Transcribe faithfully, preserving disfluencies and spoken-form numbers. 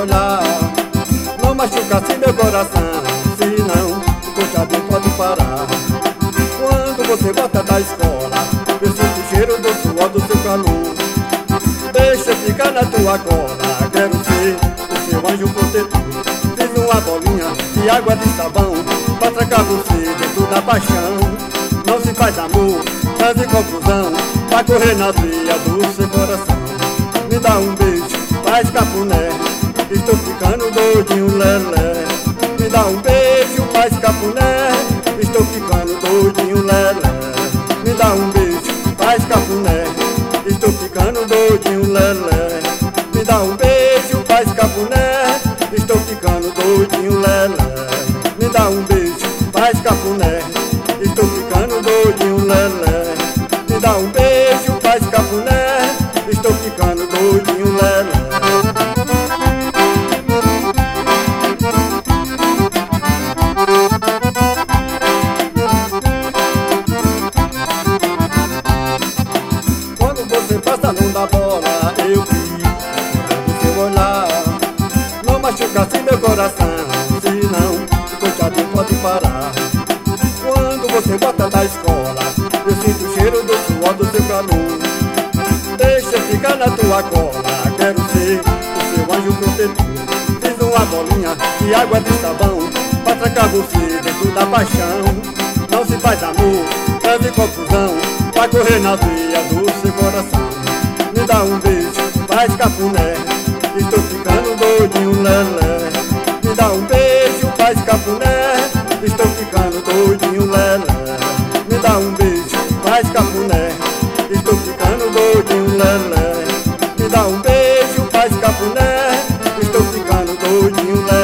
olhar não machucasse meu coração, senão o coitadinho pode parar. Quando você volta da escola, eu sinto o cheiro do suor do seu calor. Deixa eu ficar na tua cola, quero ser o seu anjo protetor. Fiz uma bolinha de água de sabão pra trancar você dentro da paixão. Não se faz amor, faz em confusão, vai correr na veia do seu coração. Me dá um beijo, faz cafuné, estou ficando doidinho, lelé. Me dá um beijo, faz cafuné, estou ficando doidinho, lelé. Me dá um beijo, faz cafuné, estou ficando doidinho, lelé. Me dá um beijo, faz cafuné, estou ficando doidinho, lelé. Me dá um beijo, faz cafuné, estou ficando doidinho, lelé. Me dá um beijo, faz cafuné, estou ficando doidinho, lelé. Quando você passa não dá bola, eu fico procurando seu olhar. Não machucasse meu coração, senão o coitadinho pode parar. Quando você volta da escola, eu sinto o cheiro do suor do seu calor. Deixa eu ficar na tua cola, quero ser o seu anjo protetor. Fiz uma bolinha de água de sabão pra trancar você dentro da paixão. Não se faz amor, faz confusão, vai correr na veia do seu coração. Me dá um beijo, faz cafuné, estou ficando doidinho, lelé. Me dá um beijo, faz cafuné, estou ficando doidinho, lelé. Me dá um beijo, faz cafuné, estou ficando doidinho, lelé. Me dá um beijo, faz cafuné, estou ficando doidinho, lelé.